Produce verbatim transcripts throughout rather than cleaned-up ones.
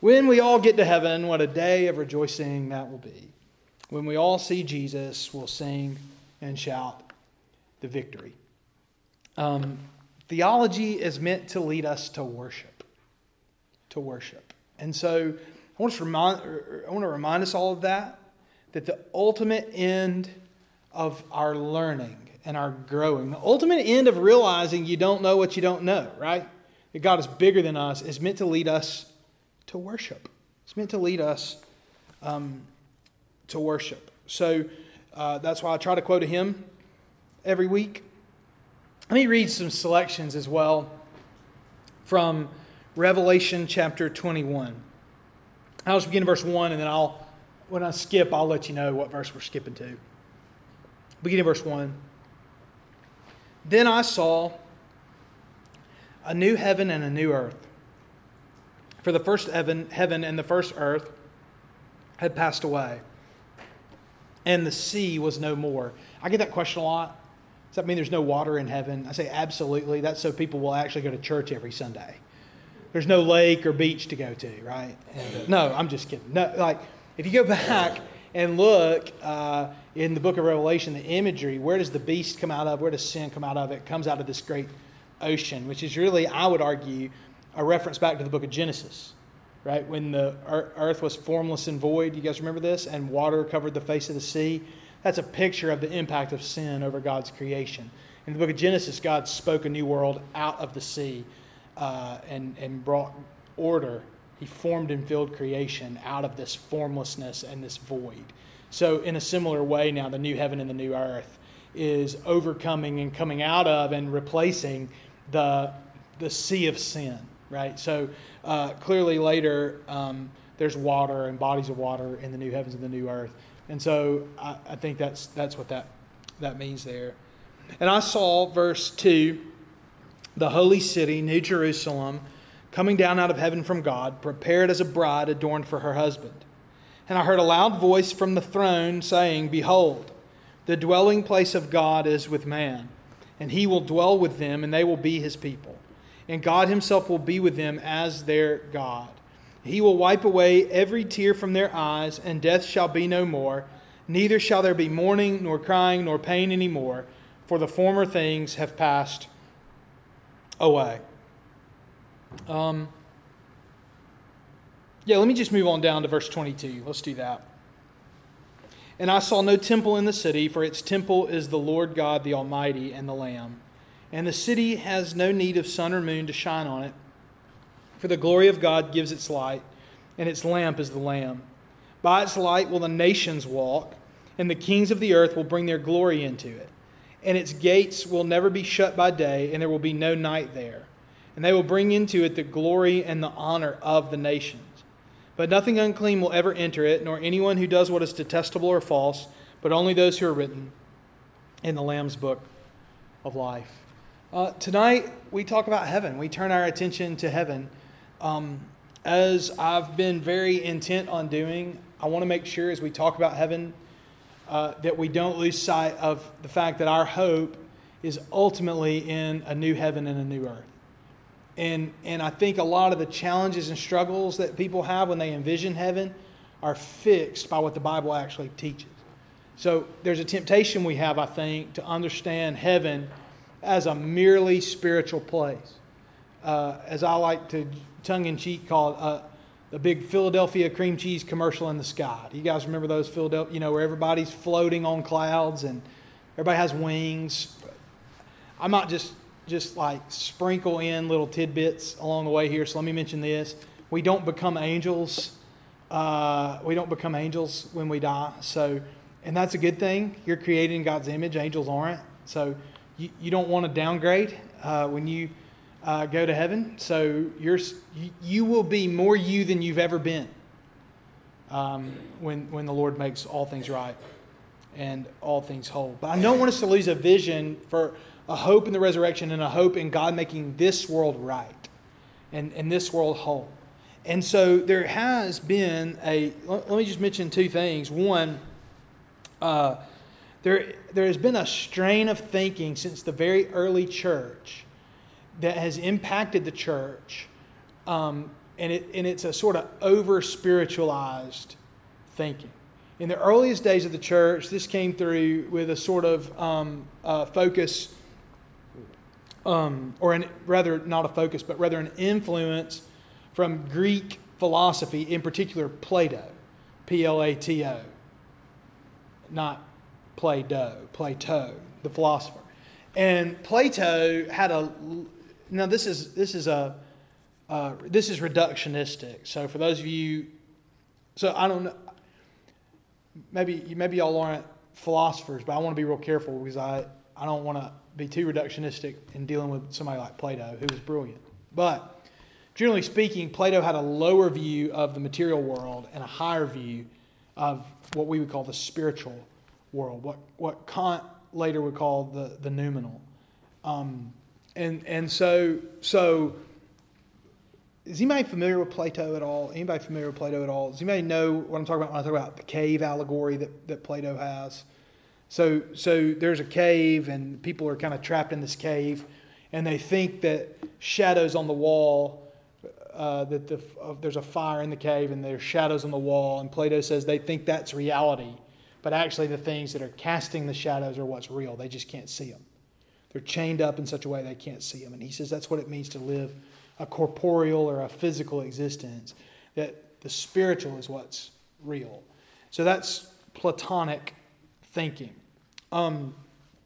When we all get to heaven, what a day of rejoicing that will be. When we all see Jesus, we'll sing and shout the victory. Um, theology is meant to lead us to worship. To worship. And so I want to remind, I want to remind us all of that, that the ultimate end of our learning and our growing, the ultimate end of realizing you don't know what you don't know, right? That God is bigger than us, is meant to lead us to worship. It's meant to lead us um, to worship. So uh, that's why I try to quote a hymn every week. Let me read some selections as well from Revelation chapter twenty-one. I'll just begin in verse one, and then I'll, when I skip, I'll let you know what verse we're skipping to. Begin in verse one. Then I saw a new heaven and a new earth. For the first heaven, heaven and the first earth had passed away, and the sea was no more. I get that question a lot. Does that mean there's no water in heaven? I say absolutely. That's so people will actually go to church every Sunday. There's no lake or beach to go to, right? And, no, I'm just kidding. No, like if you go back and look uh, in the book of Revelation, the imagery, where does the beast come out of? Where does sin come out of? It comes out of this great ocean, which is really, I would argue, a reference back to the book of Genesis, right? When the earth was formless and void, you guys remember this? And water covered the face of the sea. That's a picture of the impact of sin over God's creation. In the book of Genesis, God spoke a new world out of the sea uh, and, and brought order. He formed and filled creation out of this formlessness and this void. So in a similar way now, the new heaven and the new earth is overcoming and coming out of and replacing the, the sea of sin. Right, so uh, clearly later um, there's water and bodies of water in the new heavens and the new earth, and so I, I think that's that's what that that means there. And I saw verse two, the holy city, New Jerusalem, coming down out of heaven from God, prepared as a bride adorned for her husband. And I heard a loud voice from the throne saying, "Behold, the dwelling place of God is with man, and He will dwell with them, and they will be His people. And God Himself will be with them as their God. He will wipe away every tear from their eyes, and death shall be no more. Neither shall there be mourning, nor crying, nor pain any more, for the former things have passed away." Um, yeah, let me just move on down to verse twenty-two. Let's do that. "And I saw no temple in the city, for its temple is the Lord God, the Almighty, and the Lamb. And the city has no need of sun or moon to shine on it, for the glory of God gives its light, and its lamp is the Lamb. By its light will the nations walk, and the kings of the earth will bring their glory into it. And its gates will never be shut by day, and there will be no night there. And they will bring into it the glory and the honor of the nations. But nothing unclean will ever enter it, nor anyone who does what is detestable or false, but only those who are written in the Lamb's book of life." Uh, tonight, we talk about heaven. We turn our attention to heaven. Um, as I've been very intent on doing, I want to make sure as we talk about heaven uh, that we don't lose sight of the fact that our hope is ultimately in a new heaven and a new earth. And, and I think a lot of the challenges and struggles that people have when they envision heaven are fixed by what the Bible actually teaches. So there's a temptation we have, I think, to understand heaven as a merely spiritual place. Uh, as I like to tongue-in-cheek call it, uh, the big Philadelphia cream cheese commercial in the sky. Do you guys remember those Philadelphia, you know, where everybody's floating on clouds and everybody has wings? I might just, just like sprinkle in little tidbits along the way here. So let me mention this. We don't become angels. Uh, we don't become angels when we die. So, and that's a good thing. You're created in God's image. Angels aren't. So You, you don't want to downgrade uh, when you uh, go to heaven. So you're, you, you will be more you than you've ever been um, when, when the Lord makes all things right and all things whole. But I don't want us to lose a vision for a hope in the resurrection and a hope in God making this world right and, and this world whole. And so there has been a, let me just mention two things. One, uh, There, there has been a strain of thinking since the very early church that has impacted the church um, and it and it's a sort of over-spiritualized thinking. In the earliest days of the church, this came through with a sort of um, uh, focus, um, or an, rather not a focus, but rather an influence from Greek philosophy, in particular Plato, P L A T O, not Play-Doh, Plato, the philosopher. And Plato had a, now this is this is a, uh, this is reductionistic. So for those of you, so I don't know, maybe maybe y'all aren't philosophers, but I want to be real careful because I, I don't want to be too reductionistic in dealing with somebody like Plato, who was brilliant. But generally speaking, Plato had a lower view of the material world and a higher view of what we would call the spiritual world, what what Kant later would call the, the noumenal. Um, and and so so is anybody familiar with Plato at all? Anybody familiar with Plato at all? Does anybody know what I'm talking about when I talk about the cave allegory that, that Plato has? So so there's a cave and people are kind of trapped in this cave and they think that shadows on the wall, uh, that the, uh, there's a fire in the cave and there's shadows on the wall, and Plato says they think that's reality. But actually the things that are casting the shadows are what's real. They just can't see them. They're chained up in such a way they can't see them. And he says that's what it means to live a corporeal or a physical existence, that the spiritual is what's real. So that's Platonic thinking. Um,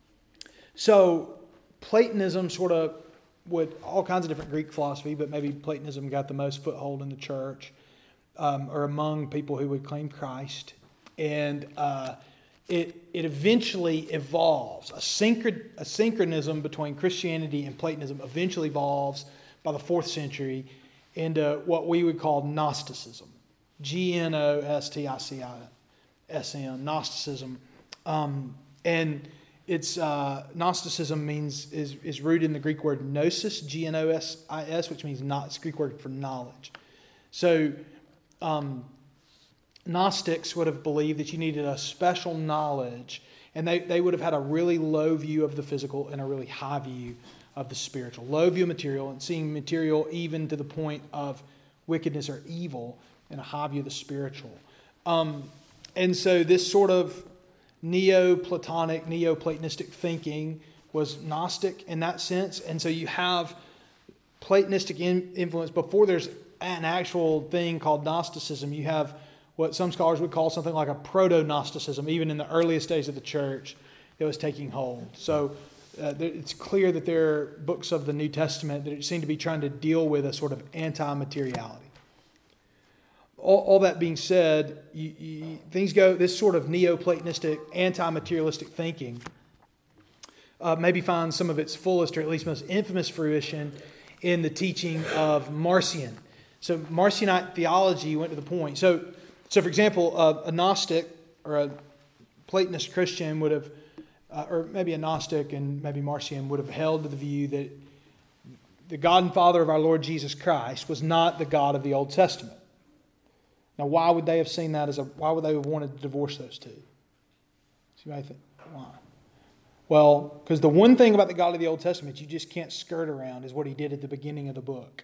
so Platonism sort of, with all kinds of different Greek philosophy, but maybe Platonism got the most foothold in the church, um, or among people who would claim Christ. And uh, it it eventually evolves. A, synchro, a synchronism between Christianity and Platonism eventually evolves by the fourth century into what we would call Gnosticism. G N O S T I C I S M, Gnosticism. Um, and it's uh, Gnosticism means is, is rooted in the Greek word gnosis, G N O S I S, which means not, it's a Greek word for knowledge. So um Gnostics would have believed that you needed a special knowledge, and they, they would have had a really low view of the physical and a really high view of the spiritual. Low view of material, and seeing material even to the point of wickedness or evil, and a high view of the spiritual. Um, and so this sort of Neoplatonic, Neoplatonistic thinking was Gnostic in that sense. And so you have Platonistic in, influence. Before there's an actual thing called Gnosticism, you have what some scholars would call something like a proto-Gnosticism, even in the earliest days of the church, that was taking hold. So uh, it's clear that there are books of the New Testament that seem to be trying to deal with a sort of anti-materiality. All, all that being said, you, you, things go, this sort of Neoplatonistic, anti-materialistic thinking uh, maybe finds some of its fullest, or at least most infamous fruition in the teaching of Marcion. So Marcionite theology went to the point. So So, for example, uh, a Gnostic or a Platonist Christian would have, uh, or maybe a Gnostic and maybe Marcion would have held to the view that the God and Father of our Lord Jesus Christ was not the God of the Old Testament. Now, why would they have seen that as a, why would they have wanted to divorce those two? So you might think, why? Well, because the one thing about the God of the Old Testament you just can't skirt around is what he did at the beginning of the book.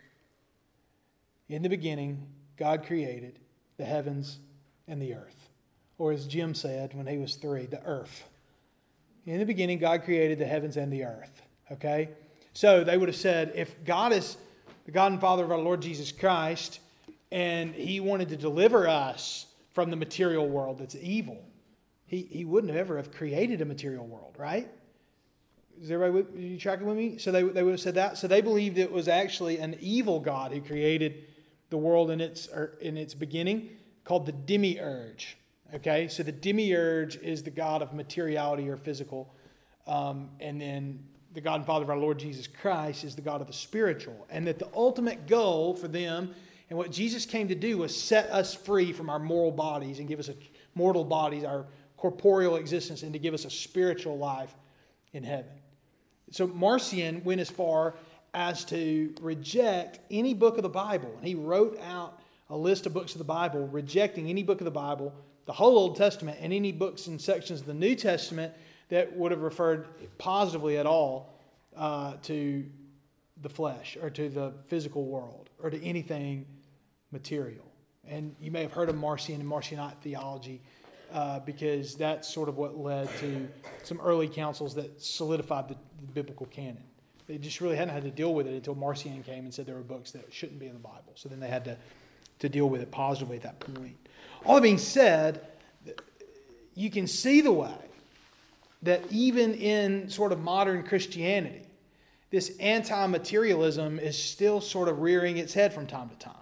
In the beginning, God created the heavens and the earth. Or as Jim said when he was three, the earth. In the beginning, God created the heavens and the earth. Okay? So they would have said, if God is the God and Father of our Lord Jesus Christ, and he wanted to deliver us from the material world that's evil, he, he wouldn't have ever have created a material world, right? Is everybody with, are you tracking with me? So they, they would have said that. So they believed it was actually an evil God who created the world in its or in its beginning, called the demiurge. Okay, so the demiurge is the God of materiality or physical, um, and then the God and Father of our Lord Jesus Christ is the God of the spiritual. And that the ultimate goal for them and what Jesus came to do was set us free from our moral bodies and give us a mortal bodies, our corporeal existence, and to give us a spiritual life in heaven. So Marcion went as far as to reject any book of the Bible. And he wrote out a list of books of the Bible, rejecting any book of the Bible, the whole Old Testament, and any books and sections of the New Testament that would have referred positively at all uh, to the flesh or to the physical world or to anything material. And you may have heard of Marcion and Marcionite theology uh, because that's sort of what led to some early councils that solidified the, the biblical canon. They just really hadn't had to deal with it until Marcion came and said there were books that shouldn't be in the Bible. So then they had to, to deal with it positively at that point. All that being said, you can see the way that even in sort of modern Christianity, this anti-materialism is still sort of rearing its head from time to time.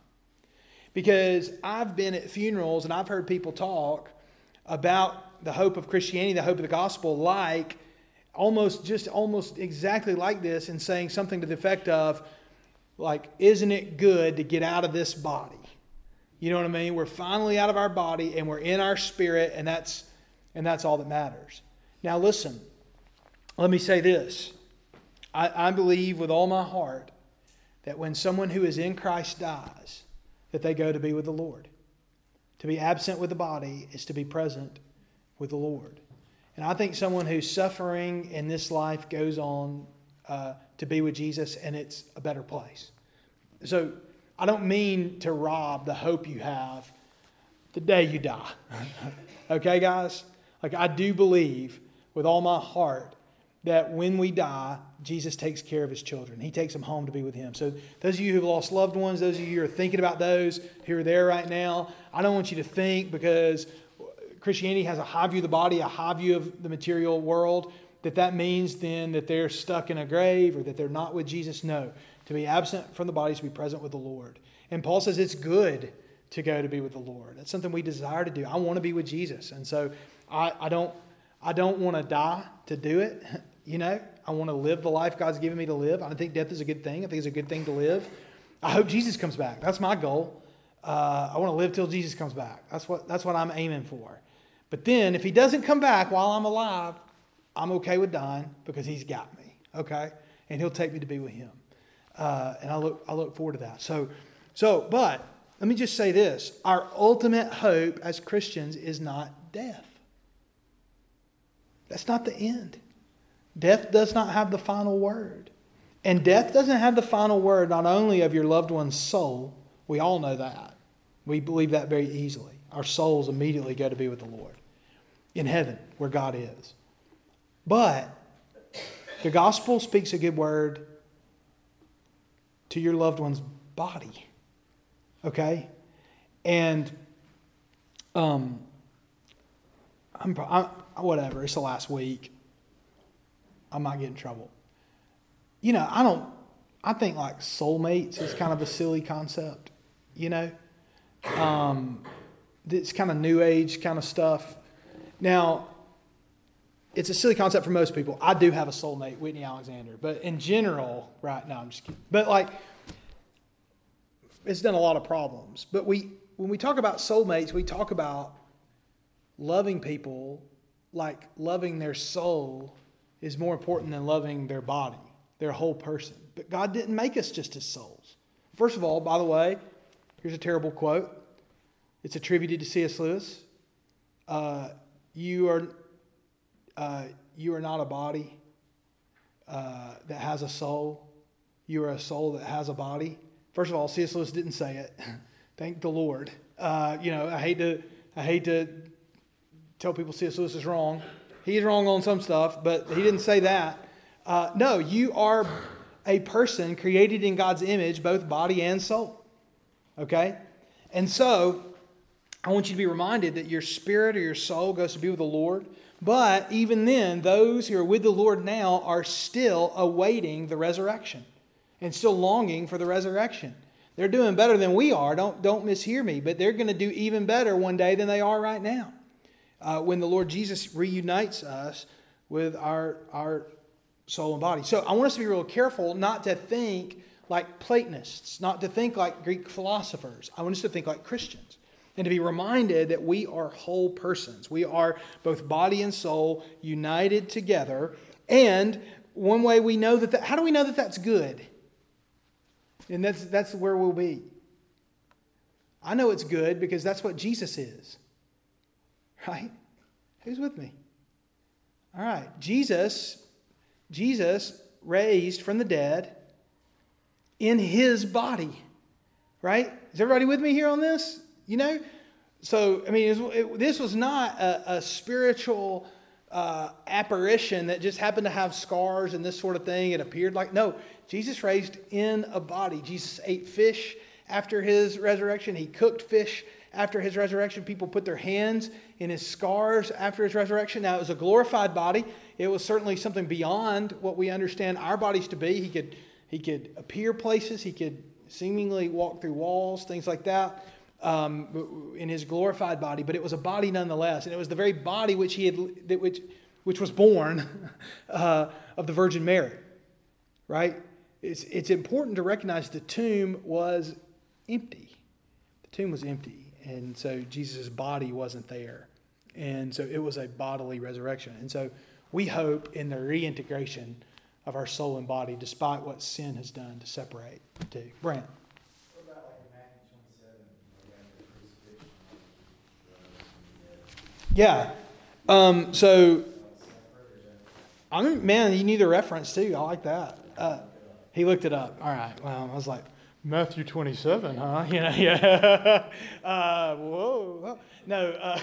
Because I've been at funerals and I've heard people talk about the hope of Christianity, the hope of the gospel, like almost just almost exactly like this, and saying something to the effect of, like, isn't it good to get out of this body? You know what I mean? We're finally out of our body and we're in our spirit, and that's and that's all that matters. Now listen, let me say this. I, I believe with all my heart that when someone who is in Christ dies, that they go to be with the Lord. To be absent with the body is to be present with the Lord. And I think someone who's suffering in this life goes on uh, to be with Jesus, and it's a better place. So I don't mean to rob the hope you have the day you die. Okay, guys? Like, I do believe with all my heart that when we die, Jesus takes care of his children. He takes them home to be with him. So those of you who've lost loved ones, those of you who are thinking about those who are there right now, I don't want you to think because Christianity has a high view of the body, a high view of the material world, that that means then that they're stuck in a grave or that they're not with Jesus. No. To be absent from the body is to be present with the Lord. And Paul says it's good to go to be with the Lord. That's something we desire to do. I want to be with Jesus. And so I, I don't I don't want to die to do it. You know, I want to live the life God's given me to live. I think death is a good thing. I think it's a good thing to live. I hope Jesus comes back. That's my goal. Uh, I want to live till Jesus comes back. That's what that's what I'm aiming for. But then if he doesn't come back while I'm alive, I'm okay with dying because he's got me. Okay? And he'll take me to be with him. Uh, and I look I look forward to that. So, so, but let me just say this. Our ultimate hope as Christians is not death. That's not the end. Death does not have the final word. And death doesn't have the final word not only of your loved one's soul. We all know that. We believe that very easily. Our souls immediately go to be with the Lord in heaven where God is. But the gospel speaks a good word to your loved one's body. Okay? And um, I'm, I'm whatever. It's the last week. I might get in trouble. You know, I don't, I think like soulmates is kind of a silly concept, you know. Um, it's kind of new age kind of stuff. Now, it's a silly concept for most people. I do have a soulmate, Whitney Alexander. But in general, right, no, I'm just kidding. But like, it's done a lot of problems. But we, when we talk about soulmates, we talk about loving people like loving their soul is more important than loving their body, their whole person. But God didn't make us just as souls. First of all, by the way, here's a terrible quote. It's attributed to C S Lewis. Uh, you are uh, you are not a body uh, that has a soul. You are a soul that has a body. First of all, C S Lewis didn't say it. Thank the Lord. Uh, you know, I hate to I hate to tell people C S Lewis is wrong. He's wrong on some stuff, but he didn't say that. Uh, no, you are a person created in God's image, both body and soul. Okay? And so, I want you to be reminded that your spirit or your soul goes to be with the Lord. But even then, those who are with the Lord now are still awaiting the resurrection and still longing for the resurrection. They're doing better than we are. Don't, don't mishear me, but they're going to do even better one day than they are right now. Uh, when the Lord Jesus reunites us with our, our soul and body. So I want us to be real careful not to think like Platonists, not to think like Greek philosophers. I want us to think like Christians and to be reminded that we are whole persons. We are both body and soul united together. And one way we know that, that how do we know that that's good? And that's, that's where we'll be. I know it's good because that's what Jesus is. Right? Who's with me? All right. Jesus, Jesus raised from the dead in his body. Right? Is everybody with me here on this? You know? So, I mean, it was, it, this was not a, a spiritual uh, apparition that just happened to have scars and this sort of thing. It appeared like, no, Jesus raised in a body. Jesus ate fish after his resurrection. He cooked fish after his resurrection. People put their hands in his scars after his resurrection. Now, it was a glorified body. It was certainly something beyond what we understand our bodies to be. He could, he could appear places. He could seemingly walk through walls, things like that, um, in his glorified body. But it was a body nonetheless. And it was the very body which he had, that which, which was born uh, of the Virgin Mary. Right? It's, it's important to recognize the tomb was empty. The tomb was empty. And so Jesus' body wasn't there. And so it was a bodily resurrection. And so we hope in the reintegration of our soul and body, despite what sin has done to separate the two. Brant. What about like in Matthew twenty-seven? Yeah. Um, so, I'm man, you need a reference too. I like that. Uh, he looked it up. All right. Well, I was like, Matthew twenty-seven, huh? You know, yeah. uh, whoa. No. Uh,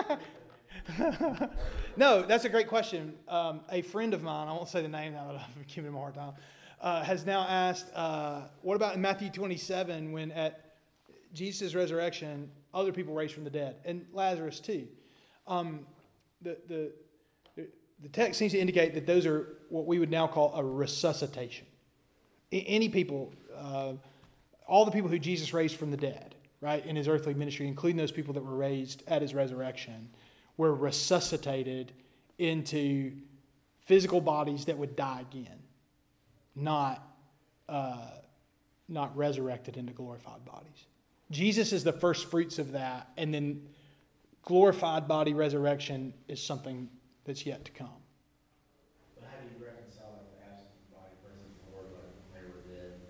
no, that's a great question. Um, a friend of mine, I won't say the name now that I've given him a hard time, uh, has now asked, uh, what about in Matthew twenty-seven when at Jesus' resurrection, other people raised from the dead, and Lazarus too. Um, the, the, the text seems to indicate that those are what we would now call a resuscitation. Any people, uh, all the people who Jesus raised from the dead, right, in his earthly ministry, including those people that were raised at his resurrection, were resuscitated into physical bodies that would die again, not, uh, not resurrected into glorified bodies. Jesus is the first fruits of that, and then glorified body resurrection is something that's yet to come. But how do you reconcile like the absent body, present Lord, like when they were dead?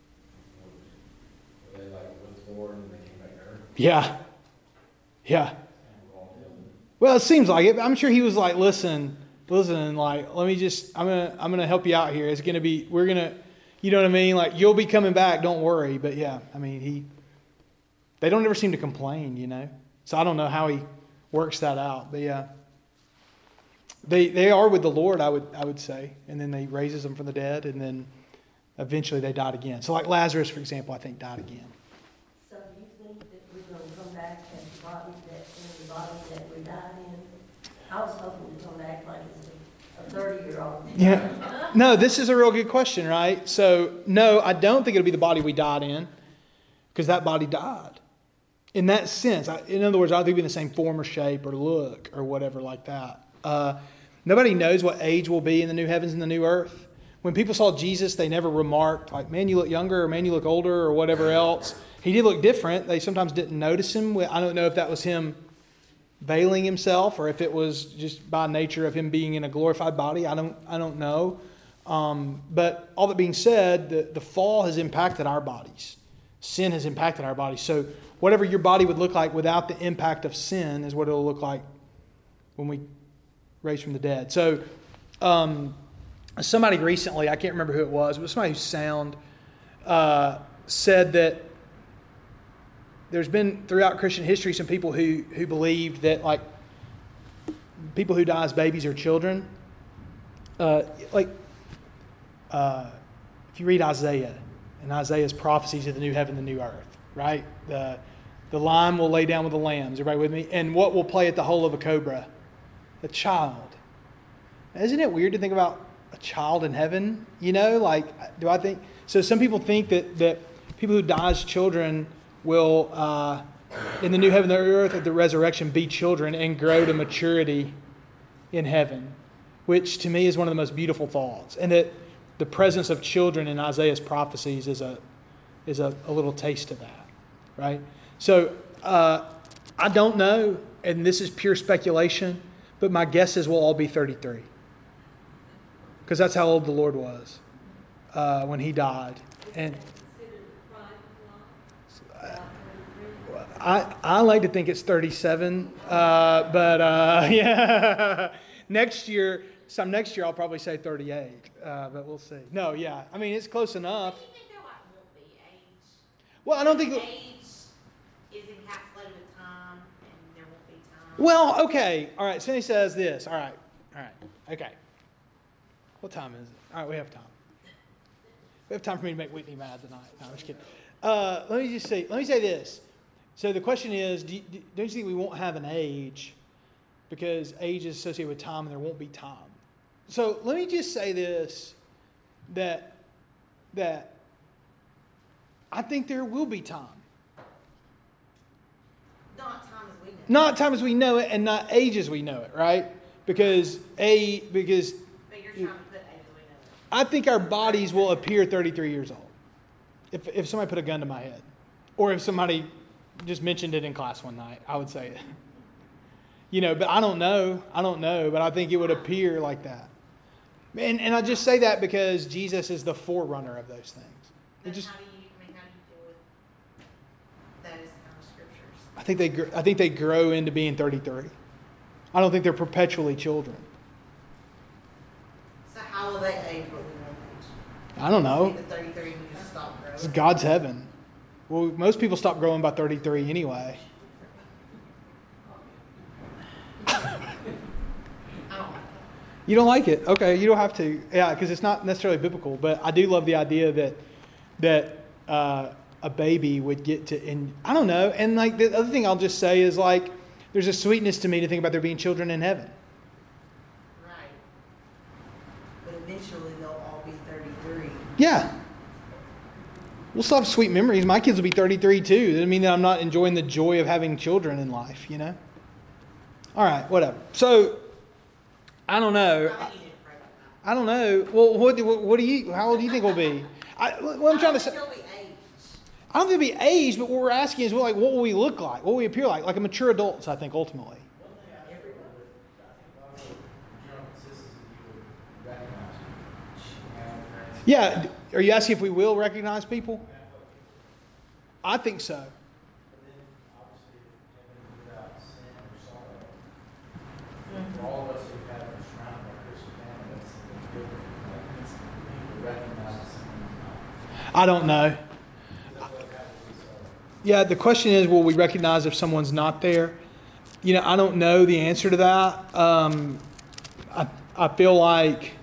Were they like with the Lord and they came back to earth? Yeah. Yeah. Well, it seems like it. I'm sure he was like, listen, listen, like, let me just, I'm going to, I'm going to help you out here. It's going to be, we're going to, you know what I mean? Like, you'll be coming back. Don't worry. But yeah, I mean, he, they don't ever seem to complain, you know? So I don't know how he works that out, but yeah. They, they are with the Lord, I would, I would say. And then he raises them from the dead, and then eventually they died again. So like Lazarus, for example, I think died again. So do you think that we're going to come back as the body that, in the body that we died in? I was hoping to come back like as a thirty-year-old. Yeah. No, this is a real good question, right? So, no, I don't think it'll be the body we died in, because that body died. In that sense, I, in other words, I don't think it'll be in the same form or shape or look or whatever like that. Uh, nobody knows what age will be in the new heavens and the new earth. When people saw Jesus, they never remarked, like, man, you look younger, or man, you look older, or whatever else. He did look different. They sometimes didn't notice him. I don't know if that was him veiling himself or if it was just by nature of him being in a glorified body. I don't I don't know. Um, but all that being said, the, the fall has impacted our bodies. Sin has impacted our bodies. So whatever your body would look like without the impact of sin is what it'll look like when we raise from the dead. So um, somebody recently, I can't remember who it was, but somebody who's sound, uh, said that there's been throughout Christian history some people who, who believed that like people who die as babies are children. Uh, like uh, if you read Isaiah and Isaiah's prophecies of the new heaven and the new earth, right? The the lion will lay down with the lambs. Everybody with me? And what will play at the hole of a cobra? A child. Isn't it weird to think about a child in heaven? You know, like, do I think... So some people think that, that people who die as children will, uh, in the new heaven and the earth at the resurrection, be children and grow to maturity in heaven, which to me is one of the most beautiful thoughts. And that the presence of children in Isaiah's prophecies is a is a, a little taste of that, right? So uh, I don't know, and this is pure speculation, but my guess is we'll all be thirty-three. Because that's how old the Lord was uh, when he died. And I, I like to think it's thirty-seven, uh, but uh, yeah, next year, some next year I'll probably say thirty-eight, uh, but we'll see. No, yeah, I mean it's close enough. Do you think there like will be age? Well, I don't think. Age Well, okay. All right. Cindy says this. All right. All right. Okay. What time is it? All right. We have time. We have time for me to make Whitney mad tonight. No, I'm just kidding. Uh, let me just say, let me say this. So the question is, do you, don't you think we won't have an age because age is associated with time and there won't be time? So let me just say this, that, that I think there will be time. Not time as we know. Not time as we know it and not age as we know it, right? Because a because But you're trying to put age as we know it. I think our bodies will appear thirty-three years old. If if somebody put a gun to my head, or if somebody just mentioned it in class one night, I would say it. You know, but I don't know. I don't know, but I think it would appear like that. And and I just say that because Jesus is the forerunner of those things. It Then just how do you, I mean, how do you deal with those kind of scriptures? I think they gr- I think they grow into being thirty-three. I don't think they're perpetually children. So how will they age what we won't age? I don't know. The thirty-three, we just stop growing. It's God's heaven. Well, most people stop growing by thirty-three anyway. I don't like that. You don't like it? Okay, you don't have to. Yeah, because it's not necessarily biblical. But I do love the idea that that uh, a baby would get to. And I don't know. And like the other thing I'll just say is like, there's a sweetness to me to think about there being children in heaven. Right. But eventually they'll all be thirty-three. Yeah. We'll still have sweet memories. My kids will be thirty-three too. That doesn't mean that I'm not enjoying the joy of having children in life, you know? All right, whatever. So, I don't know. I think you need to pray about that. I don't know. Well, what, what, what do you, how old do you think we'll be? I, what I'm trying to say, I don't think they'll be aged. I don't think it'll be age, but what we're asking is, well, like, what will we look like? What will we appear like? Like a mature adults, I think, ultimately. One thing I think would, I think a lot of the general consistency you would recognize. You know, friends. Yeah. Are you asking if we will recognize people? I think so. But then, obviously, heaven without sin or sorrow. For all of us who have been surrounded by Christian family, that's something different. Like, it's, people recognize someone's not. I don't know. That's what happens with sorrow. Yeah, the question is, will we recognize if someone's not there? You know, I don't know the answer to that. Um, I I feel like,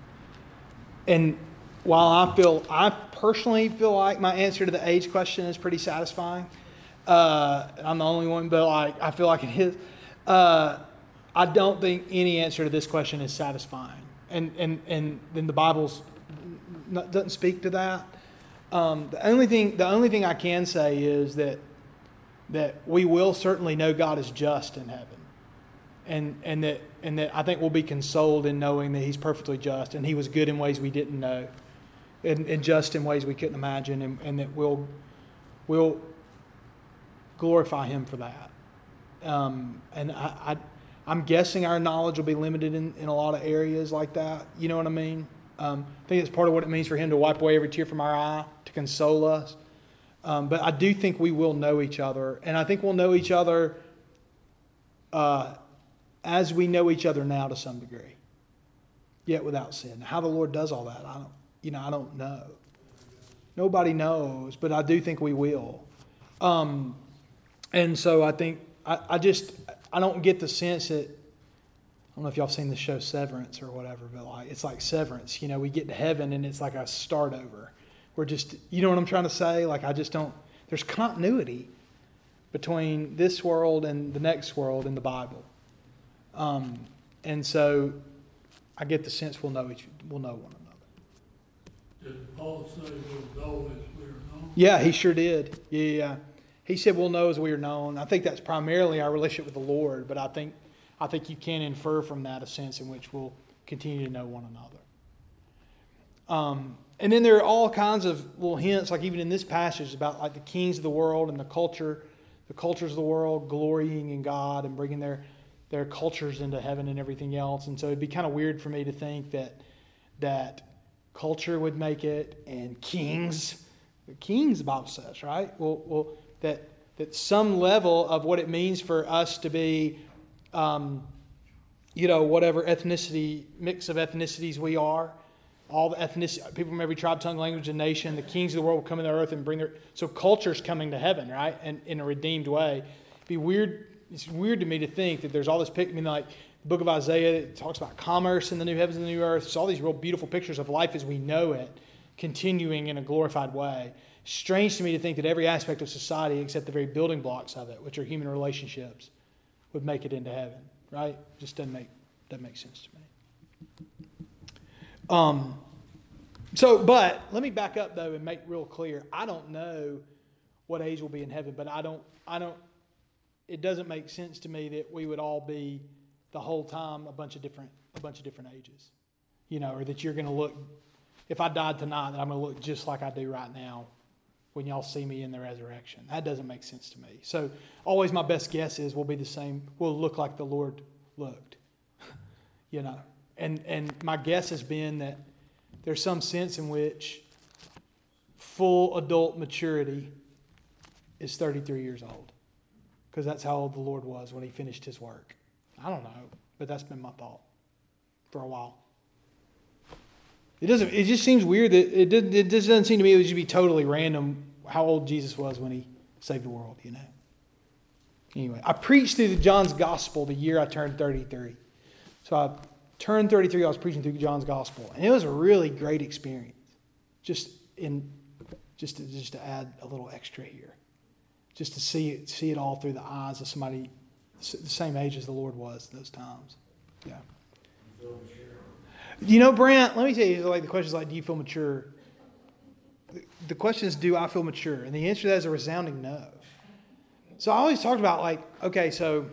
and while I feel, I personally feel like my answer to the age question is pretty satisfying. Uh, I'm the only one, but like I feel like it is. Uh, I don't think any answer to this question is satisfying, and and and then the Bible's not, doesn't speak to that. Um, the only thing, the only thing I can say is that that we will certainly know God is just in heaven, and and that and that I think we'll be consoled in knowing that He's perfectly just, and He was good in ways we didn't know, and, and just in ways we couldn't imagine, and, and that we'll we'll glorify Him for that. Um, and I, I I'm guessing our knowledge will be limited in, in a lot of areas like that. You know what I mean? Um, I think it's part of what it means for Him to wipe away every tear from our eye, to console us. Um, but I do think we will know each other. And I think we'll know each other uh, as we know each other now to some degree, yet without sin. How the Lord does all that, I don't, you know, I don't know. Nobody knows, but I do think we will. Um, and so I think, I, I just, I don't get the sense that, I don't know if y'all have seen the show Severance or whatever, but like it's like Severance. You know, we get to heaven and it's like a start over. We're just, you know what I'm trying to say? Like I just don't, there's continuity between this world and the next world in the Bible. Um, and so I get the sense we'll know each, we'll know one another. Did Paul say we'll know as we're known? Yeah, he sure did. Yeah, yeah. He said we'll know as we are known. I think that's primarily our relationship with the Lord, but I think I think you can infer from that a sense in which we'll continue to know one another. Um, and then there are all kinds of little hints, like even in this passage, about like the kings of the world and the culture, the cultures of the world glorying in God and bringing their their cultures into heaven and everything else. And so it'd be kind of weird for me to think that that culture would make it and kings, kings, the Bible says, right? Well, well that that some level of what it means for us to be, um, you know, whatever ethnicity, mix of ethnicities we are, all the ethnicity, people from every tribe, tongue, language, and nation, the kings of the world will come in the earth and bring their, so culture's coming to heaven, right? And in a redeemed way. It'd be weird it's weird to me to think that there's all this pic. I mean, like the book of Isaiah, it talks about commerce in the new heavens and the new earth. It's all these real beautiful pictures of life as we know it, continuing in a glorified way. Strange to me to think that every aspect of society, except the very building blocks of it, which are human relationships, would make it into heaven. Right? Just doesn't make doesn't make sense to me. Um. So, but let me back up though and make real clear. I don't know what age will be in heaven, but I don't. I don't. It doesn't make sense to me that we would all be the whole time a bunch of different a bunch of different ages, you know, or that you're going to look. If I died tonight, that I'm going to look just like I do right now when y'all see me in the resurrection. That doesn't make sense to me. So, always my best guess is we'll be the same. We'll look like the Lord looked, you know. And and my guess has been that there's some sense in which full adult maturity is thirty-three years old. Because that's how old the Lord was when he finished his work. I don't know, but that's been my thought for a while. It doesn't. It just seems weird that it didn't. It just doesn't seem to me it would just be totally random how old Jesus was when he saved the world. You know. Anyway, I preached through the John's Gospel the year I turned thirty-three. So I turned thirty-three. I was preaching through John's Gospel, and it was a really great experience. Just in, just to, just to add a little extra here, just to see it, see it all through the eyes of somebody the same age as the Lord was those times. Yeah. You know, Brent, let me tell you, like the question is like, do you feel mature? The question is, do I feel mature? And the answer to that is a resounding no. So I always talked about like, okay, so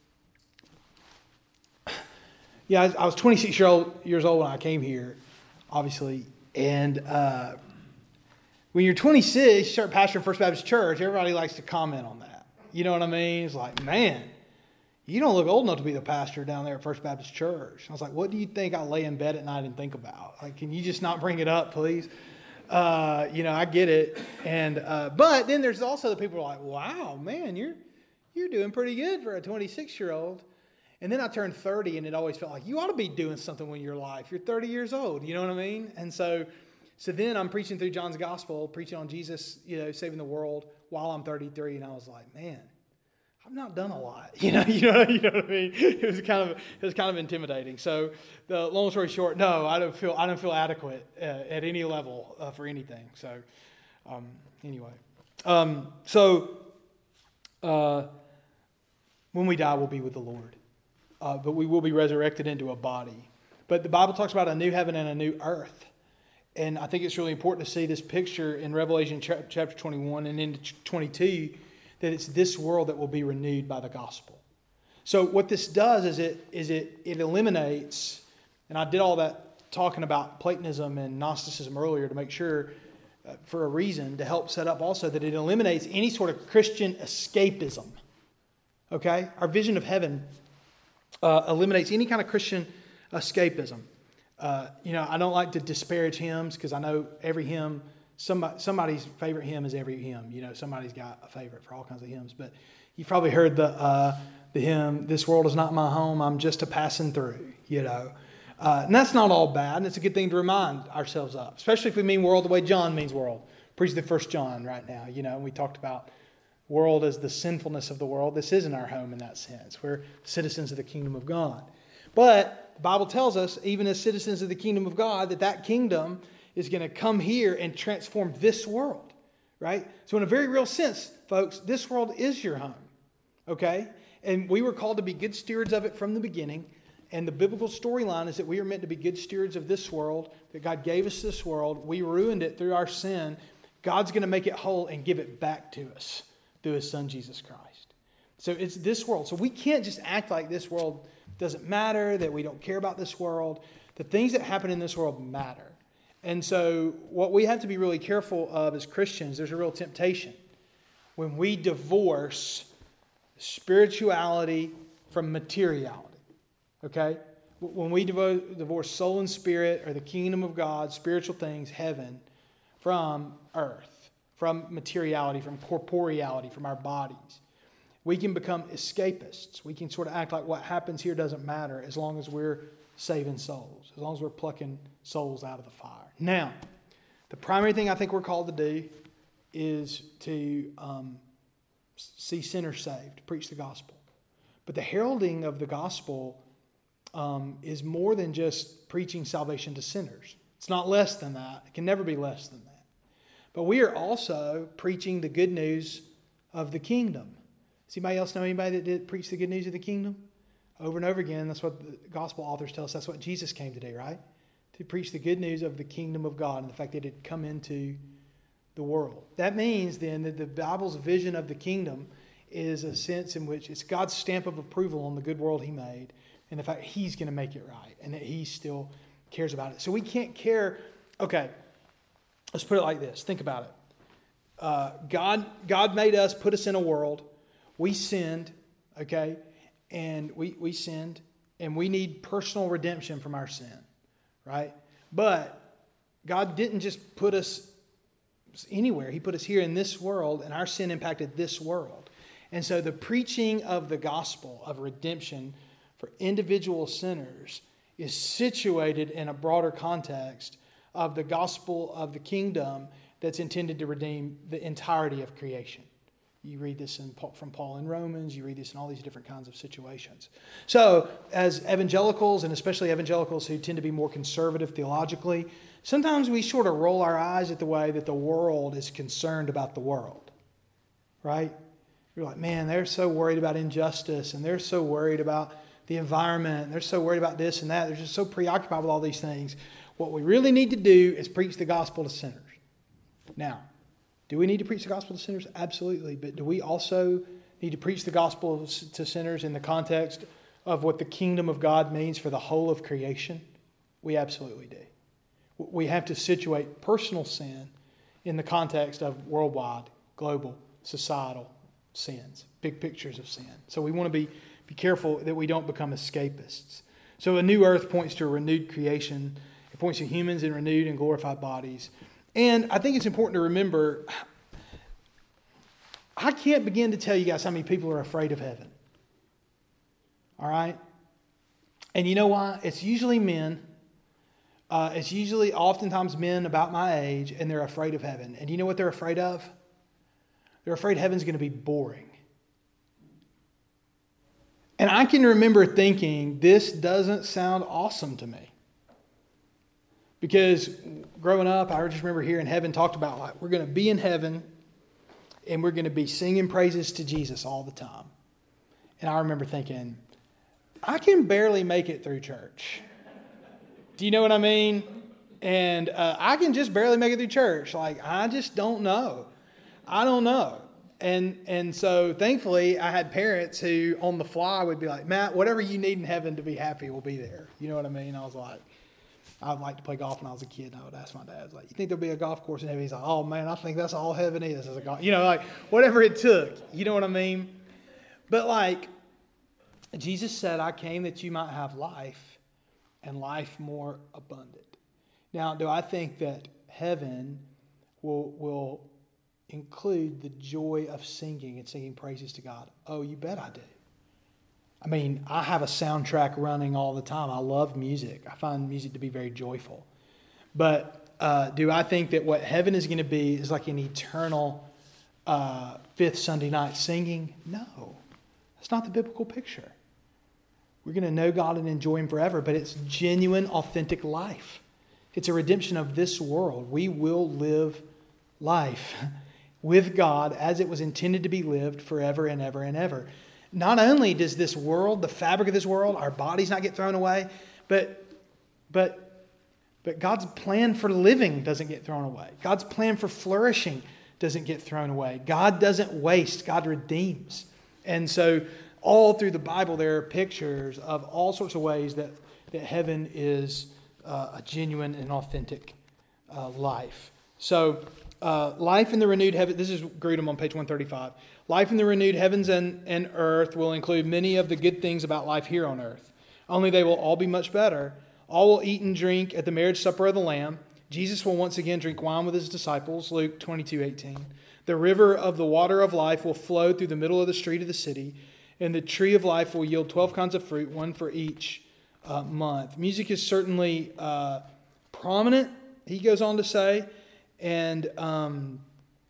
yeah, I was twenty-six years old when I came here, obviously, and uh, when you're twenty-six, you start pastoring First Baptist Church. Everybody likes to comment on that. You know what I mean? It's like, man, you don't look old enough to be the pastor down there at First Baptist Church. I was like, what do you think I lay in bed at night and think about? Like, can you just not bring it up, please? Uh, you know, I get it. And uh, but then there's also the people who are like, wow, man, you're you're doing pretty good for a twenty-six-year-old. And then I turned thirty, and it always felt like you ought to be doing something with your life. You're thirty years old. You know what I mean? And so, so then I'm preaching through John's Gospel, preaching on Jesus, you know, saving the world while I'm thirty-three, and I was like, man, I've not done a lot. You know, you know, you know what I mean? It was kind of it was kind of intimidating. So, the long story short, no, I don't feel I don't feel adequate uh, at any level uh, for anything. So, um, anyway, um, so uh, when we die, we'll be with the Lord. Uh, but we will be resurrected into a body. But the Bible talks about a new heaven and a new earth. And I think it's really important to see this picture in Revelation chapter twenty-one and into twenty-two, that it's this world that will be renewed by the gospel. So what this does is it is it it eliminates, and I did all that talking about Platonism and Gnosticism earlier to make sure, uh, for a reason, to help set up also that it eliminates any sort of Christian escapism. Okay? Our vision of heaven Uh, eliminates any kind of Christian escapism. Uh, you know, I don't like to disparage hymns because I know every hymn, somebody, somebody's favorite hymn is every hymn. You know, somebody's got a favorite for all kinds of hymns. But you've probably heard the uh, the hymn, "This world is not my home, I'm just a passing through," you know. Uh, and that's not all bad, and it's a good thing to remind ourselves of, especially if we mean world the way John means world. Preach the First John right now, you know, and we talked about world as the sinfulness of the world. This isn't our home in that sense. We're citizens of the kingdom of God. But the Bible tells us, even as citizens of the kingdom of God, that that kingdom is going to come here and transform this world, right? So in a very real sense, folks, this world is your home, okay? And we were called to be good stewards of it from the beginning. And the biblical storyline is that we are meant to be good stewards of this world, that God gave us this world. We ruined it through our sin. God's going to make it whole and give it back to us through his son, Jesus Christ. So it's this world. So we can't just act like this world doesn't matter, that we don't care about this world. The things that happen in this world matter. And so what we have to be really careful of as Christians, there's a real temptation when we divorce spirituality from materiality. Okay? When we divorce soul and spirit, or the kingdom of God, spiritual things, heaven, from earth, from materiality, from corporeality, from our bodies. We can become escapists. We can sort of act like what happens here doesn't matter as long as we're saving souls, as long as we're plucking souls out of the fire. Now, the primary thing I think we're called to do is to um, see sinners saved, preach the gospel. But the heralding of the gospel um, is more than just preaching salvation to sinners. It's not less than that. It can never be less than that. But we are also preaching the good news of the kingdom. Does anybody else know anybody that did preach the good news of the kingdom? Over and over again, that's what the gospel authors tell us. That's what Jesus came to do, right? To preach the good news of the kingdom of God and the fact that it had come into the world. That means then that the Bible's vision of the kingdom is a sense in which it's God's stamp of approval on the good world he made and the fact he's going to make it right and that he still cares about it. So we can't care. Okay, let's put it like this. Think about it. Uh, God, God made us, put us in a world. We sinned, okay? And we, we sinned, and we need personal redemption from our sin, right? But God didn't just put us anywhere. He put us here in this world, and our sin impacted this world. And so the preaching of the gospel of redemption for individual sinners is situated in a broader context of the gospel of the kingdom that's intended to redeem the entirety of creation. You read this in, from Paul in Romans. You read this in all these different kinds of situations. So as evangelicals, and especially evangelicals who tend to be more conservative theologically, sometimes we sort of roll our eyes at the way that the world is concerned about the world. Right? You're like, man, they're so worried about injustice, and they're so worried about the environment, and they're so worried about this and that. They're just so preoccupied with all these things. What we really need to do is preach the gospel to sinners. Now, do we need to preach the gospel to sinners? Absolutely. But do we also need to preach the gospel to sinners in the context of what the kingdom of God means for the whole of creation? We absolutely do. We have to situate personal sin in the context of worldwide, global, societal sins, big pictures of sin. So we want to be, be careful that we don't become escapists. So a new earth points to a renewed creation. It points to humans in renewed and glorified bodies. And I think it's important to remember, I can't begin to tell you guys how many people are afraid of heaven. All right? And you know why? It's usually men. Uh, it's usually oftentimes men about my age, and they're afraid of heaven. And you know what they're afraid of? They're afraid heaven's going to be boring. And I can remember thinking, this doesn't sound awesome to me. Because growing up, I just remember hearing heaven talked about, like, we're going to be in heaven and we're going to be singing praises to Jesus all the time. And I remember thinking, I can barely make it through church. Do you know what I mean? And uh, I can just barely make it through church. Like, I just don't know. I don't know. And and so thankfully, I had parents who on the fly would be like, Matt, whatever you need in heaven to be happy will be there. You know what I mean? I was like, I would like to play golf when I was a kid, and I would ask my dad, I was like, you think there'll be a golf course in heaven? He's like, oh man, I think that's all heaven is, is a golf. You know, like whatever it took. You know what I mean? But like, Jesus said, I came that you might have life and life more abundant. Now, do I think that heaven will, will include the joy of singing and singing praises to God? Oh, you bet I do. I mean, I have a soundtrack running all the time. I love music. I find music to be very joyful. But uh, do I think that what heaven is going to be is like an eternal uh, fifth Sunday night singing? No. That's not the biblical picture. We're going to know God and enjoy Him forever, but it's genuine, authentic life. It's a redemption of this world. We will live life with God as it was intended to be lived forever and ever and ever. Not only does this world, the fabric of this world, our bodies not get thrown away, but, but, but God's plan for living doesn't get thrown away. God's plan for flourishing doesn't get thrown away. God doesn't waste. God redeems. And so all through the Bible, there are pictures of all sorts of ways that, that heaven is uh, a genuine and authentic uh, life. So uh, life in the renewed heaven, this is Grudem on page one thirty-five. Life in the renewed heavens and, and earth will include many of the good things about life here on earth. Only they will all be much better. All will eat and drink at the marriage supper of the Lamb. Jesus will once again drink wine with His disciples, Luke twenty-two eighteen. The river of the water of life will flow through the middle of the street of the city, and the tree of life will yield twelve kinds of fruit, one for each uh, month. Music is certainly uh, prominent, he goes on to say, and um,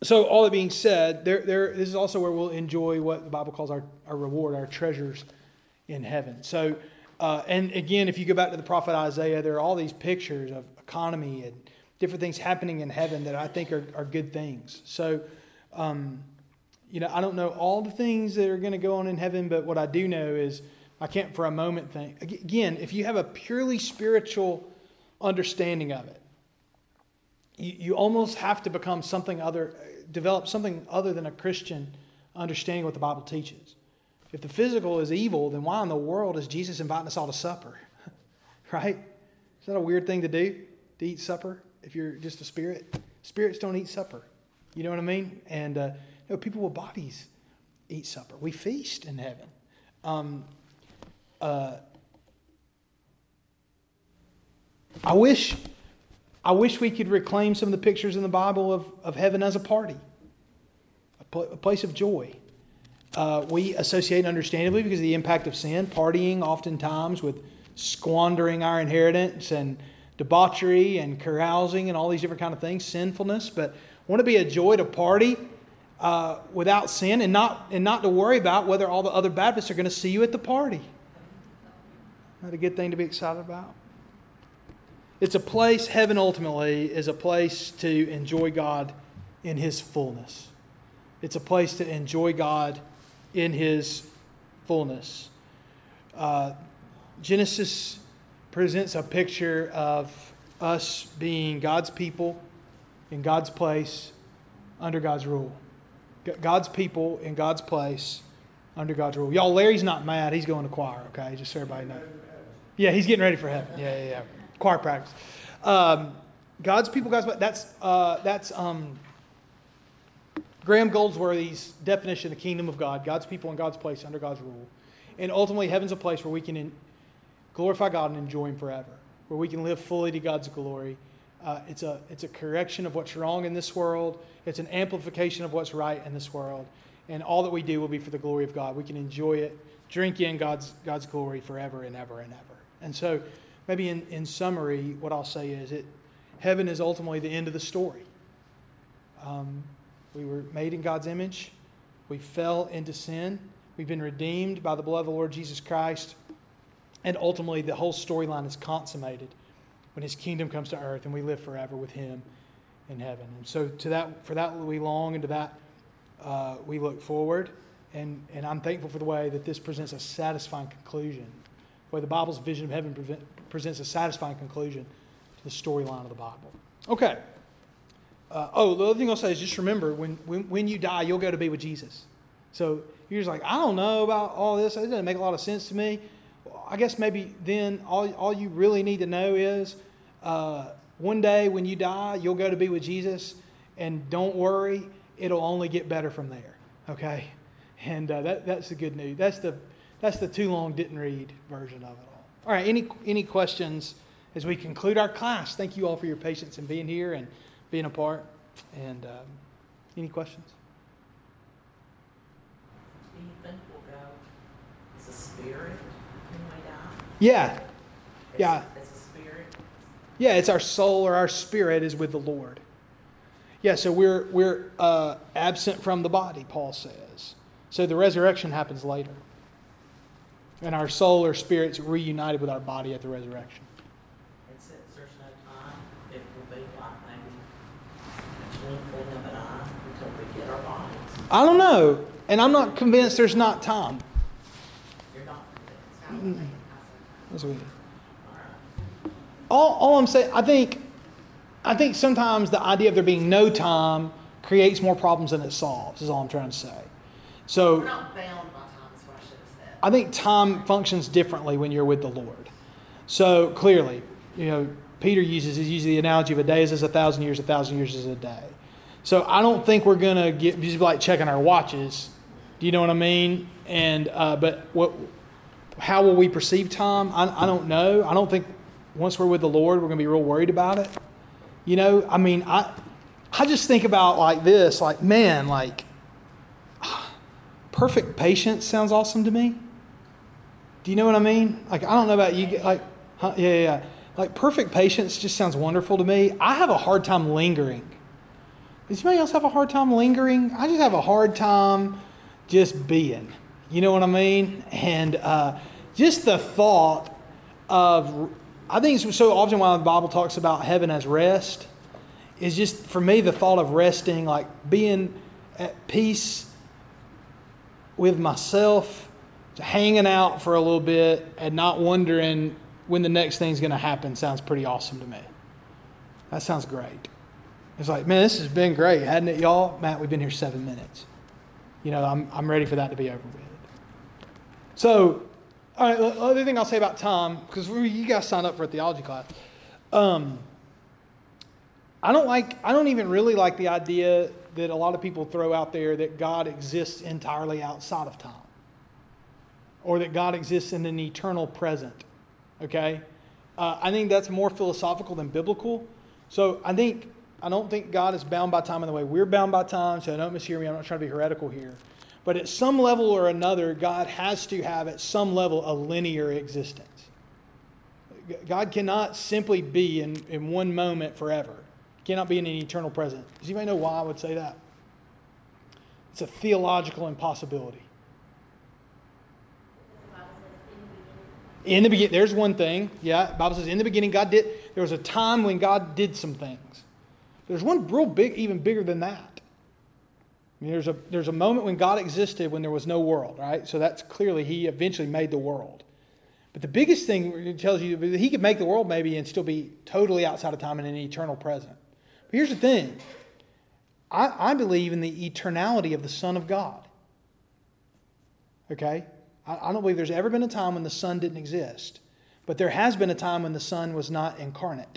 so all that being said, there, there, this is also where we'll enjoy what the Bible calls our, our reward, our treasures in heaven. So, uh, and again, if you go back to the prophet Isaiah, there are all these pictures of economy and different things happening in heaven that I think are, are good things. So, um, you know, I don't know all the things that are going to go on in heaven, but what I do know is I can't for a moment think, again, if you have a purely spiritual understanding of it, you, you almost have to become something other, develop something other than a Christian understanding what the Bible teaches. If the physical is evil, then why in the world is Jesus inviting us all to supper? Right? Is that a weird thing to do, to eat supper, if you're just a spirit? Spirits don't eat supper. You know what I mean? And uh, you know, people with bodies eat supper. We feast in heaven. Um, uh, I wish, I wish we could reclaim some of the pictures in the Bible of, of heaven as a party, a, pl- a place of joy. Uh, we associate, understandably, because of the impact of sin, partying oftentimes with squandering our inheritance and debauchery and carousing and all these different kind of things, sinfulness. But want to be a joy to party uh, without sin and not and not to worry about whether all the other Baptists are going to see you at the party. Isn't that a good thing to be excited about? It's a place, heaven ultimately is a place to enjoy God in His fullness. It's a place to enjoy God in His fullness. Uh, Genesis presents a picture of us being God's people in God's place under God's rule. God's people in God's place under God's rule. Y'all, Larry's not mad. He's going to choir, okay? Just so everybody knows. Yeah, he's getting ready for heaven. Yeah, yeah, yeah. Choir practice. Um, God's people, God's that's uh, that's um, Graham Goldsworthy's definition of the kingdom of God. God's people in God's place under God's rule. And ultimately, heaven's a place where we can in, glorify God and enjoy Him forever, where we can live fully to God's glory. Uh, it's a it's a correction of what's wrong in this world. It's an amplification of what's right in this world. And all that we do will be for the glory of God. We can enjoy it, drink in God's God's glory forever and ever and ever. And so, maybe in, in summary, what I'll say is that heaven is ultimately the end of the story. Um, we were made in God's image. We fell into sin. We've been redeemed by the blood of the Lord Jesus Christ. And ultimately, the whole storyline is consummated when His kingdom comes to earth and we live forever with Him in heaven. And so to that, for that we long, and to that uh, we look forward. And, and I'm thankful for the way that this presents a satisfying conclusion. The way the Bible's vision of heaven pre- presents a satisfying conclusion to the storyline of the Bible. Okay. Uh, oh, the other thing I'll say is just remember, when, when, when you die, you'll go to be with Jesus. So you're just like, I don't know about all this. It doesn't make a lot of sense to me. I guess maybe then all, all you really need to know is uh, one day when you die, you'll go to be with Jesus. And don't worry, it'll only get better from there. Okay? And uh, that that's the good news. That's the that's the too long didn't read version of it all. All right, any any questions as we conclude our class? Thank you all for your patience in being here and being a part. And um, any questions? Do you think we'll go as a spirit when we die? Yeah. As, Yeah. As a spirit? Yeah, it's our soul or our spirit is with the Lord. Yeah, so we're we're uh, absent from the body, Paul says. So the resurrection happens later. And our soul or spirit's reunited with our body at the resurrection. And since there's no time, it will be like maybe a twinkling of an eye until we get our bodies. I don't know. And I'm not convinced there's not time. You're not convinced. That's weird. All right. All, all I'm saying, I think, I think sometimes the idea of there being no time creates more problems than it solves, is all I'm trying to say. So We're not bound by time, is what I should have said. I think time functions differently when you're with the Lord. So clearly, you know, Peter uses, he uses the analogy of a day is as a thousand years, a thousand years is a day. So I don't think we're going to get, just like checking our watches. Do you know what I mean? And, uh, but what, how will we perceive time? I, I don't know. I don't think once we're with the Lord, we're going to be real worried about it. You know, I mean, I, I just think about like this, like, man, like, perfect patience sounds awesome to me. Do you know what I mean? Like, I don't know about you. Like, huh? yeah, yeah, yeah. Like, perfect patience just sounds wonderful to me. I have a hard time lingering. Does anybody else have a hard time lingering? I just have a hard time just being. You know what I mean? And uh, just the thought of, I think it's so often why the Bible talks about heaven as rest, is just, for me, the thought of resting, like being at peace with myself, hanging out for a little bit and not wondering when the next thing's going to happen sounds pretty awesome to me. That sounds great. It's like, man, this has been great, hadn't it, y'all? Matt, we've been here seven minutes. You know, I'm I'm ready for that to be over with. So, all right, the other thing I'll say about time, because you guys signed up for a theology class. Um, I don't like, I don't even really like the idea that a lot of people throw out there that God exists entirely outside of time, or that God exists in an eternal present. Okay? Uh, I think that's more philosophical than biblical. So I think, I don't think God is bound by time in the way we're bound by time, so don't mishear me, I'm not trying to be heretical here. But at some level or another, God has to have at some level a linear existence. God cannot simply be in, in one moment forever. He cannot be in an eternal present. Does anybody know why I would say that? It's a theological impossibility. In the beginning, there's one thing. Yeah, the Bible says in the beginning God did, there was a time when God did some things. There's one real big, even bigger than that. I mean, there's a there's a moment when God existed when there was no world, right? So that's clearly He eventually made the world. But the biggest thing it tells you that He could make the world maybe and still be totally outside of time in an eternal present. But here's the thing. I, I believe in the eternality of the Son of God. Okay? I don't believe there's ever been a time when the Son didn't exist. But there has been a time when the Son was not incarnate.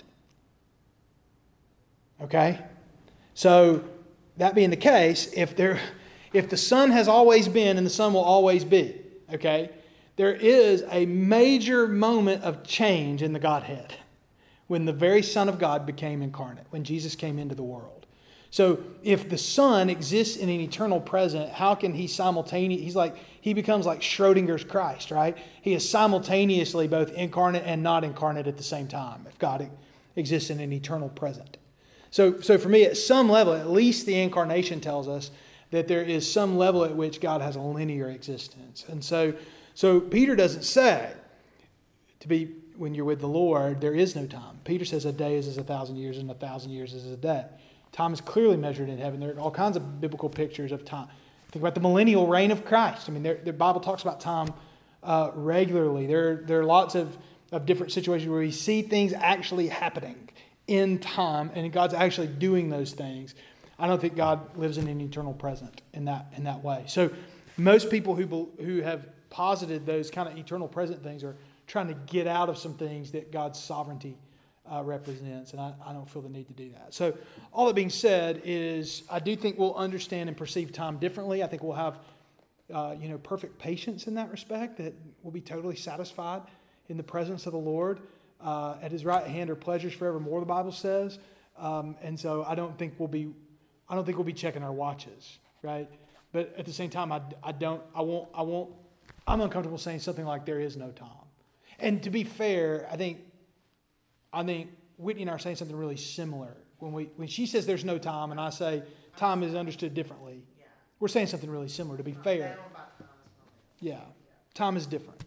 Okay? So, that being the case, if there, if the Son has always been and the Son will always be, okay, there is a major moment of change in the Godhead when the very Son of God became incarnate, when Jesus came into the world. So if the Son exists in an eternal present, how can He simultaneously, He's like, He becomes like Schrodinger's Christ, right? He is simultaneously both incarnate and not incarnate at the same time, if God exists in an eternal present. So, so for me, at some level, at least the incarnation tells us that there is some level at which God has a linear existence. And so, so Peter doesn't say, to be, when you're with the Lord, there is no time. Peter says a day is as a thousand years and a thousand years is a day. Time is clearly measured in heaven. There are all kinds of biblical pictures of time. Think about the millennial reign of Christ. I mean, there, the Bible talks about time uh, regularly. There, there are lots of, of different situations where we see things actually happening in time, and God's actually doing those things. I don't think God lives in an eternal present in that in that way. So most people who who have posited those kind of eternal present things are trying to get out of some things that God's sovereignty Uh, represents, and I, I don't feel the need to do that. So all that being said is I do think we'll understand and perceive time differently. I think we'll have uh, you know, perfect patience in that respect, that we'll be totally satisfied in the presence of the Lord. Uh, at His right hand are pleasures forevermore, the Bible says. Um, and so I don't think we'll be I don't think we'll be checking our watches, right? But at the same time, I, I don't I won't I won't I'm uncomfortable saying something like there is no time. And to be fair, I think I think Whitney and I are saying something really similar. When we when she says there's no time and I say time is understood differently, Yeah. we're saying something really similar, to be fair. Yeah. Time is different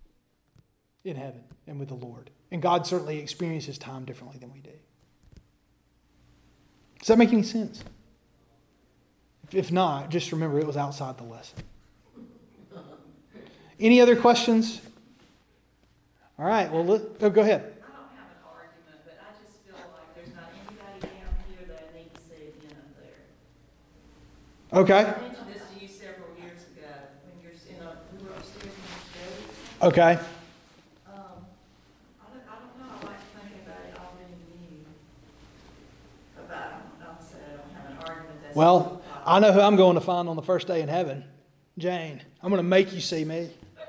in heaven and with the Lord. And God certainly experiences time differently than we do. Does that make any sense? If not, just remember it was outside the lesson. Any other questions? All right, well, let, oh, go ahead. Okay. I mentioned this to you several years ago when you're in a, we were upstairs in the study. Okay. Um, I don't, I don't know. I like to think about it already knew. But I don't, I'll say I don't have an argument that's. Well, I know who I'm going to find on the first day in heaven. Jane. I'm going to make you see me.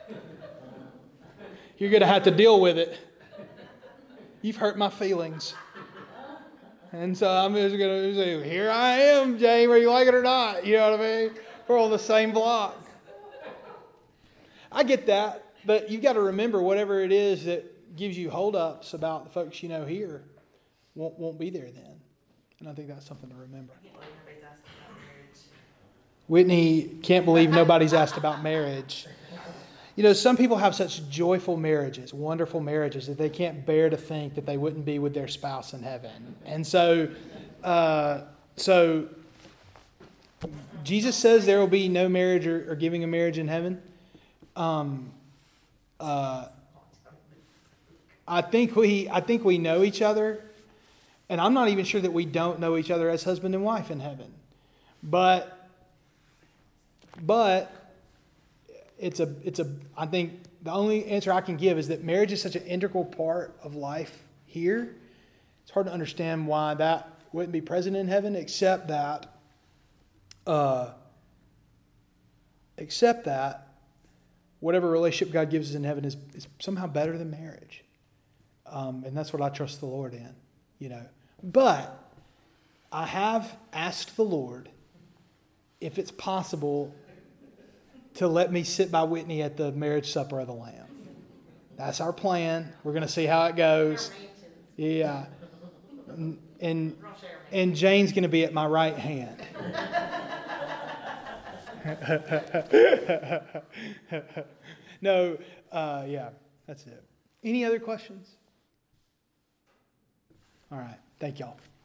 You're going to have to deal with it. You've hurt my feelings. And so I'm just going to say, here I am, Jane, whether you like it or not. You know what I mean? We're on the same block. I get that, but you've got to remember whatever it is that gives you holdups about the folks you know here won't, won't be there then. And I think that's something to remember. I can't believe everybody's Whitney can't believe nobody's asked about marriage. You know, some people have such joyful marriages, wonderful marriages, that they can't bear to think that they wouldn't be with their spouse in heaven. And so, uh, so Jesus says there will be no marriage or, or giving a marriage in heaven. Um, uh, I think we, I think we know each other, and I'm not even sure that we don't know each other as husband and wife in heaven. But, but. It's a, it's a, I think the only answer I can give is that marriage is such an integral part of life here. It's hard to understand why that wouldn't be present in heaven, except that, uh, except that whatever relationship God gives us in heaven is, is somehow better than marriage. Um, and that's what I trust the Lord in, you know. But I have asked the Lord if it's possible to let me sit by Whitney at the marriage supper of the Lamb. That's our plan. We're going to see how it goes. Yeah. And, and, and Jane's going to be at my right hand. No, uh, yeah, that's it. Any other questions? All right. Thank y'all.